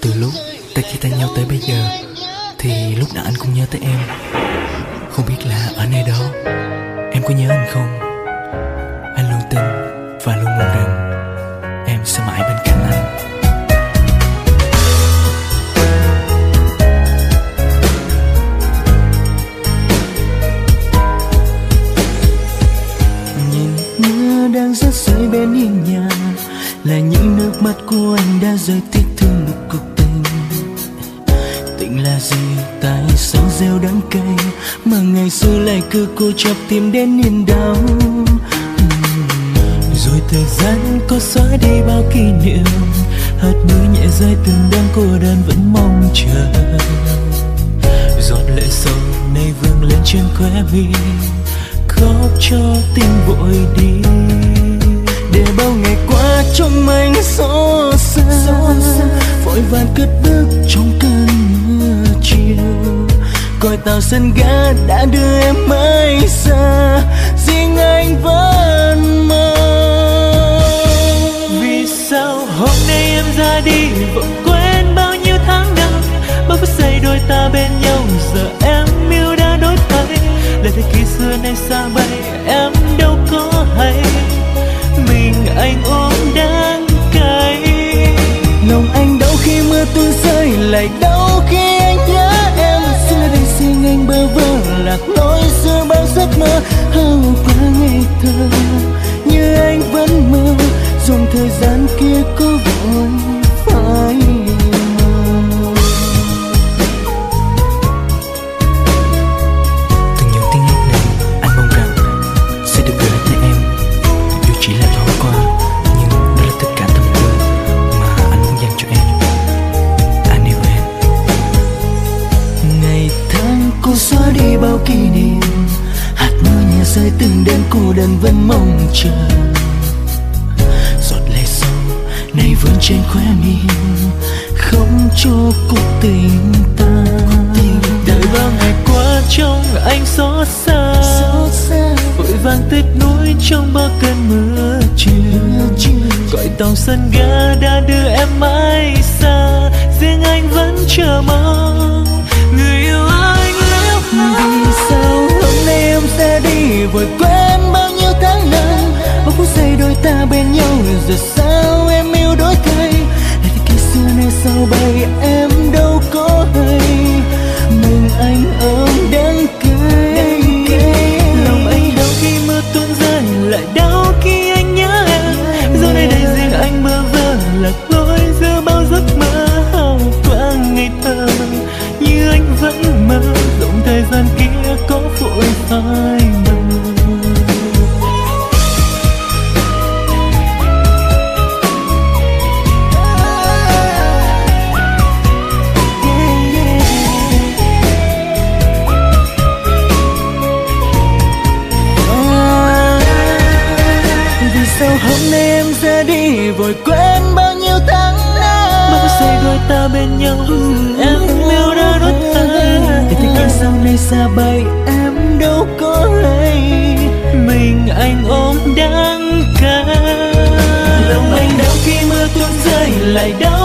Từ lúc ta chia tay nhau tới bây giờ thì lúc nào anh cũng nhớ tới em. Không biết là ở nơi đó em có nhớ anh không? Anh luôn tin và luôn mong rằng em sẽ mãi bên cạnh anh. Nhìn mưa đang rớt rơi bên hiên nhà, là những nước mắt của anh đã rơi tiếc thương một cuộc tình. Tình là gì, tại sao gieo đắng cay mà ngày xưa lại cứ cố chấp tìm đến niềm đau. Rồi thời gian có xóa đi bao kỷ niệm, hạt mưa nhẹ rơi từng đêm cô đơn vẫn mong chờ. Giọt lệ sầu nay vương lên trên khóe mi, khóc cho tim vội đi. Để bao ngày qua trong manh gió xa, vội vàng cất bước trong cơn mưa chiều. Còi tàu sân ga đã đưa em mãi xa, riêng anh vẫn mơ. Vì sao hôm nay em ra đi vội quên bao nhiêu tháng năm, bao phút giây đôi ta bên nhau, giờ em yêu đã đổi thay. Là thời kỳ xưa nay xa bay em đâu có hay, mình anh ôm đắng cay. Lòng anh đau khi mưa tuôn rơi, lại đau khi anh nhớ em. Xưa đây xin anh bơ vơ lạc lối giữa bao giấc mơ hao quá ngây thơ. Như anh vẫn mơ dùng thời gian kia có vội phải mơ. Từng những tiếng hát này anh mong rằng sẽ được gửi tới em, dù chỉ là thoáng qua, nhưng đó là tất cả tâm tư mà anh muốn dành cho em. Anh yêu em. Ngày tháng cô xóa đi bao kỷ niệm, hạt mưa nhẹ rơi từng đêm cô đơn vẫn mong chờ. Giọt lệ sâu nay vương trên khóe mi, không cho cuộc tình ta. Đợi bao ngày qua trong anh xót xa, vội vàng tiếc nuối trong bao cơn mưa chiều. Còi tàu sân ga đã đưa em mãi xa, riêng anh vẫn chờ mong người yêu anh lúc nào. Vì sao hôm nay em sẽ đi vội quên bao nhiêu tháng năm, bao phút giây đôi ta bên nhau, giờ sao em yêu đổi thay. Là thời kỳ xưa nay sao bay em đâu có hay, mình anh ôm đắng cay. Lòng anh đau khi mưa tuôn rơi, lại đau khi anh nhớ em. Giờ này đây riêng anh mơ vơ lạc lối giữa bao giấc mơ hao quá ngây thơ. Như anh vẫn mơ dòng thời gian kia có vội phai mờ. Hôm nay em ra đi vội quên bao nhiêu tháng năm, bao giây đôi ta bên nhau, em yêu đã đốt ta. Để tình yêu sau này xa bay em đâu có hay, mình anh ôm đắng cay. Lòng anh đau khi mưa tuôn rơi, lại đau